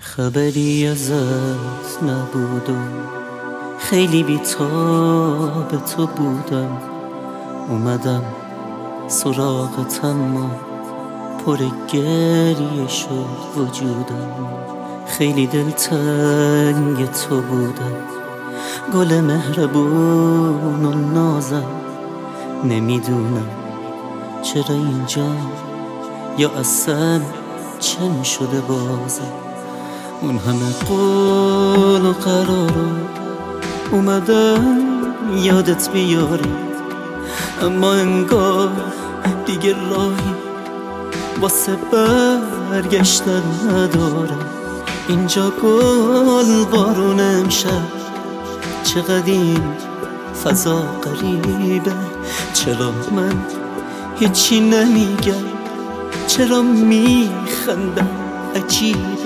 خبری ازت نبود و خیلی بی‌تاب تو بودم. اومدم سراغت اما پر گریه شد وجودم. خیلی دلتنگ تو بودم، گل مهربون و نازم. نمیدونم چرا اینجا یا اصلا چه میشده بازم. اون همه قول و قرارو اومدم یادت بیاری، اما انگار دیگه راهی واسه برگشتن ندارم. اینجا گل بارون امشب، چقدر این فضا غریبه. چرا من هیچی نمیگم، چرا میخندم عجیبه.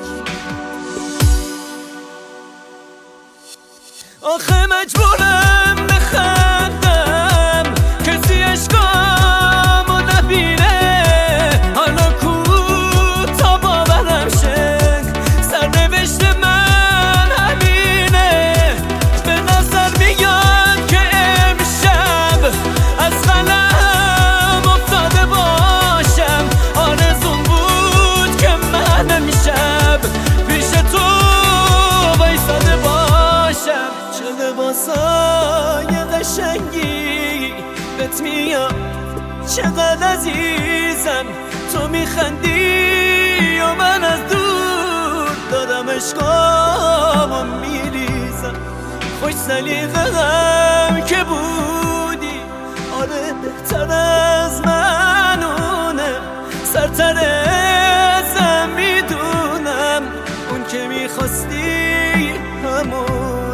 آخه مجبورم بخندم کسی اشکامو نبینه. حالا کو تا باورم شه سرنوشت من همینه. به نظر میاد که امشب از قلم افتاده باشم. آرزوم بود که من امشب پیش تو وایساده باشم. چه لباسای قشنگی بهت میاد، چقدر عزیزم تو میخندی و من از دور دارم عشقامو میریزم. خوش سلیقه‌ام که بودی، آره بهتر از منونه. سرتر ازم میدونم، اون که میخواستی همونه.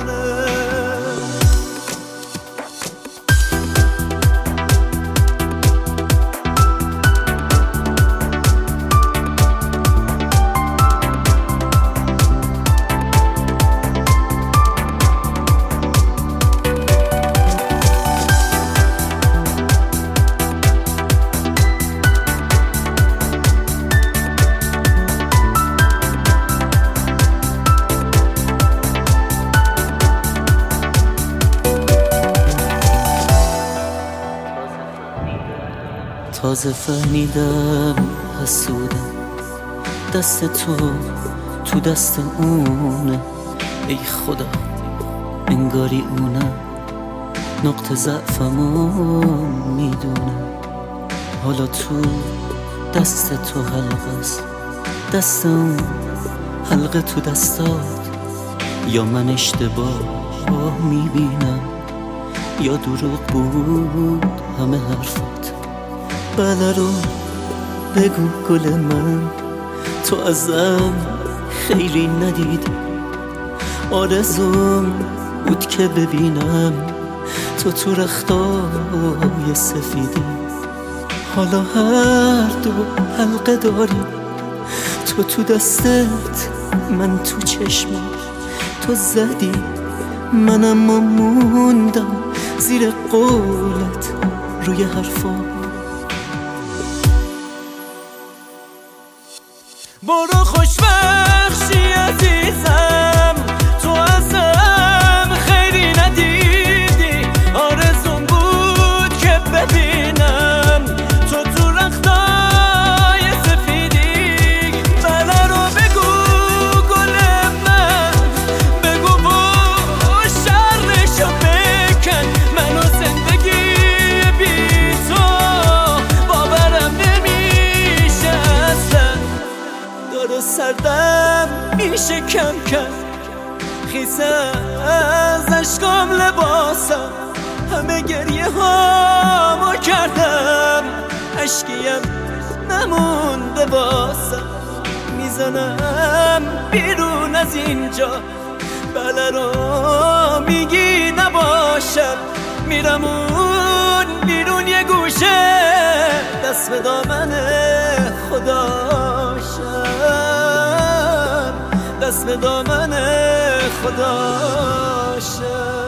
تازه فهمیدم حسودم، دست تو دست اونه. ای خدا انگاری اونم نقطه ضعفمو میدونم. حالا تو دست تو حلقه است، دست اون حلقه تو دستات. یا من اشتباه میبینم یا دروغ بود همه حرفات. بله رو بگو گل من، تو ازم خیلی ندیدی. آرزوم بود که ببینم تو رختای سفیدی. حالا هر دو حلقه داریم، تو دستت من تو چشمم. تو زدی منم موندم زیر قولت روی حرفا. برو خوشبخشی عزیزم، تو ازم خیلی ندیدی. آرزوم بود که ببینم تو رختای سفیدی. بله رو بگو گل من، بگو و شرشو بکن. منو زندگی بی تو باورم نمیشه اصلا. دارو سردم میشه کم کرد، خیسه از عشقام لباسم. همه گریه هامو کردم، عشقیم نمونده باسم. میزنم بیرون از اینجا، بله رو میگی نباشم. میرم اون بیرون یه گوشه، دست به دامن خداشم، دست به دامن خداشم.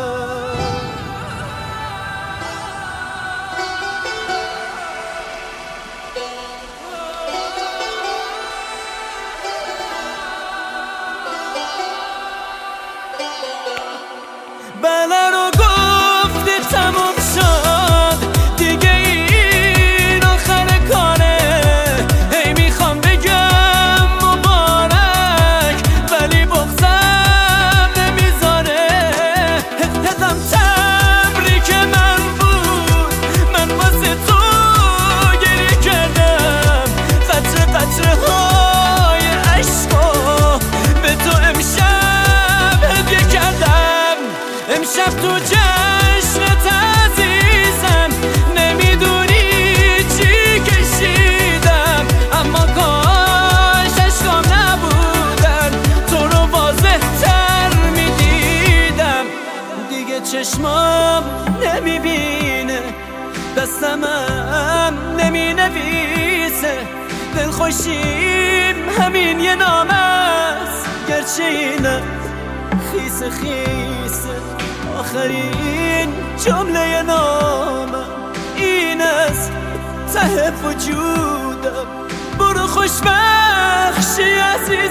چشمام نمیبینه، دستمم نمی نویسه، دلخوشیم همین یه نام است، گرچه اینه خیس خیسه. آخرین جمله نامم این است ته وجودم، برو خوشبخشی عزیزم.